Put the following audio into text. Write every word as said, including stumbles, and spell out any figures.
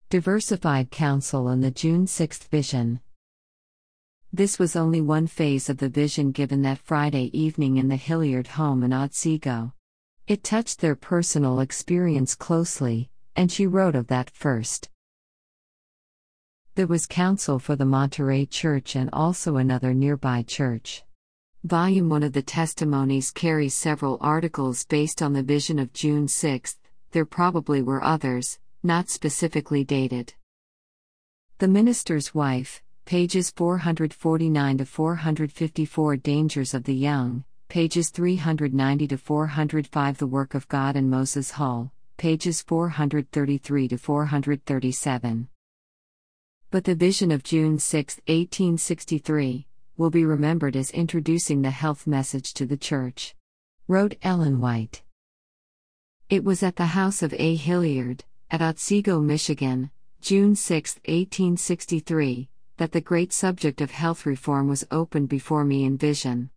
Diversified Counsel and the June sixth Vision. This was only one phase of the vision given that Friday evening in the Hilliard home in Otsego. It touched their personal experience closely, and she wrote of that first. There was counsel for the Monterey Church and also another nearby church. Volume one of the testimonies carries several articles based on the vision of June sixth, there probably were others, not specifically dated. The Minister's Wife, pages four forty-nine to four fifty-four Dangers of the Young, pages three ninety to four oh five The Work of God in Moses Hall, pages four thirty-three to four thirty-seven. But the vision of June sixth, eighteen sixty-three, will be remembered as introducing the health message to the church. Wrote Ellen White. It was at the house of A. Hilliard, at Otsego, Michigan, June sixth, eighteen sixty-three, that the great subject of health reform was opened before me in vision.